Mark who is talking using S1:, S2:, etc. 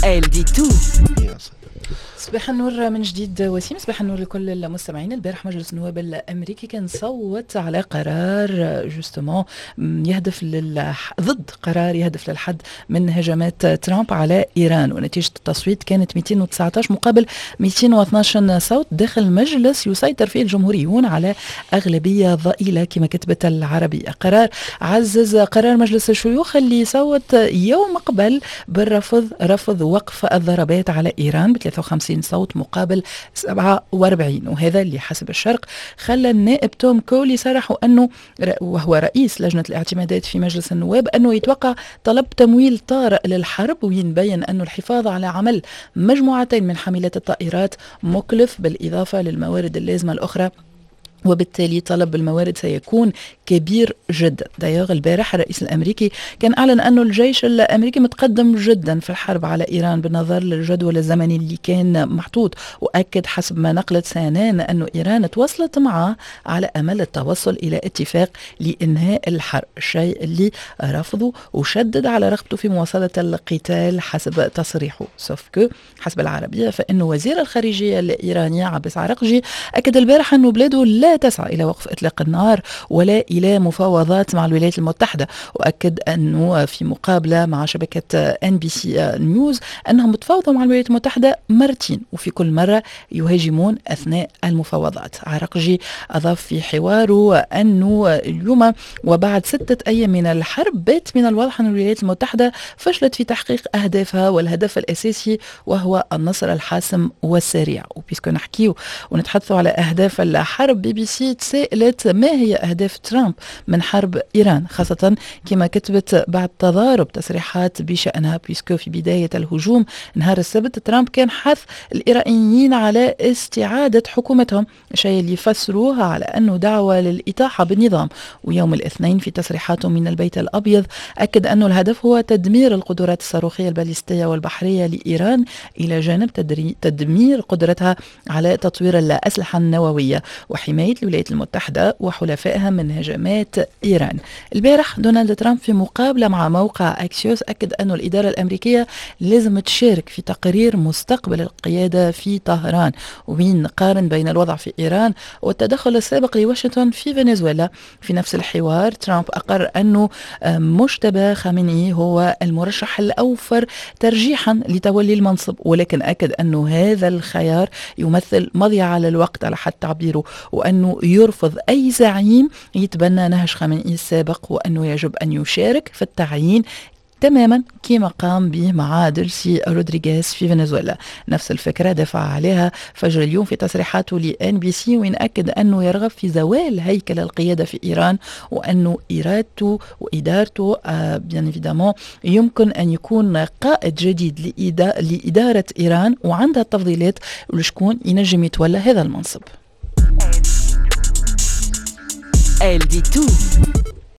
S1: Elle dit tout.
S2: صباح النور من جديد وسيم. صباح النور لكل المستمعين. البارح مجلس النواب الامريكي كان صوت على قرار جوستومون يهدف ضد قرار يهدف للحد من هجمات ترامب على ايران، ونتيجه التصويت كانت 219 مقابل 212 صوت داخل المجلس يسيطر فيه الجمهوريون على اغلبيه ضئيله كما كتبت العربيه. قرار عزز قرار مجلس الشيوخ اللي صوت يوم قبل رفض وقف الضربات على ايران ب 53 صوت مقابل 47، وهذا اللي حسب الشرق خلى النائب توم كولي صرحوا أنه وهو رئيس لجنة الاعتمادات في مجلس النواب أنه يتوقع طلب تمويل طارئ للحرب، وينبين أنه الحفاظ على عمل مجموعتين من حاملات الطائرات مكلف بالإضافة للموارد اللازمة الأخرى، وبالتالي طلب الموارد سيكون كبير جدا. دايوغ البارح الرئيس الأمريكي كان أعلن أنه الجيش الأمريكي متقدم جدا في الحرب على إيران بالنظر للجدول الزمني اللي كان محطوط، وأكد حسب ما نقلت سانان أنه إيران تواصلت معه على أمل التوصل إلى اتفاق لإنهاء الحرب، الشيء اللي رفضه، وشدد على رغبته في مواصلة القتال حسب تصريحه. سوفكو حسب العربية فإنه وزير الخارجية الإيراني عباس عراقجي أكد البارح أنه بلاده لا تسعى إلى وقف إطلاق النار ولا إلى مفاوضات مع الولايات المتحدة، وأكد أنه في مقابلة مع شبكة NBC نيوز أنهم تفاوضوا مع الولايات المتحدة مرتين، وفي كل مرة يهاجمون أثناء المفاوضات. عراقجي أضاف في حواره أنه اليوم وبعد 6 أيام من الحرب بات من الواضح أن الولايات المتحدة فشلت في تحقيق أهدافها، والهدف الأساسي وهو النصر الحاسم والسريع. وبيسكو نحكيو ونتحدثوا على أهداف الحرب، BBC تساءلت ما هي أهداف ترامب من حرب إيران، خاصة كما كتبت بعد تضارب تصريحات بشأنها، بيسكو في بداية الهجوم نهار السبت ترامب كان حث الإيرانيين على استعادة حكومتهم، شيء اللي يفسروها على أنه دعوة للإطاحة بالنظام. ويوم الاثنين في تصريحاته من البيت الأبيض أكد أنه الهدف هو تدمير القدرات الصاروخية الباليستية والبحرية لإيران إلى جانب تدمير قدرتها على تطوير الأسلحة النووية وحماية الولايات المتحدة وحلفائها من هجمات إيران. البارح دونالد ترامب في مقابلة مع موقع أكسيوس أكد أن الإدارة الأمريكية لازم تشارك في تقرير مستقبل القيادة في طهران، وبين قارن بين الوضع في إيران والتدخل السابق لواشنطن في فنزويلا. في نفس الحوار ترامب أقر أنه مجتبى خامنئي هو المرشح الأوفر ترجيحا لتولي المنصب، ولكن أكد أنه هذا الخيار يمثل مضيعة للوقت على حد تعبيره، وأنه يرفض أي زعيم يتبنى نهج خامنئي السابق، وأنه يجب أن يشارك في التعيين تماما كما قام به مع ديلسي رودريغيز في فنزويلا. نفس الفكرة دفع عليها فجر اليوم في تصريحاته لNBC، وين أكد أنه يرغب في زوال هيكل القيادة في إيران، وأنه إرادته وإدارته بيان إيفيدامون يمكن أن يكون قائد جديد لإدارة إيران، وعندها التفضيلات لشكون ينجم يتولى هذا المنصب.
S1: Elle dit tout.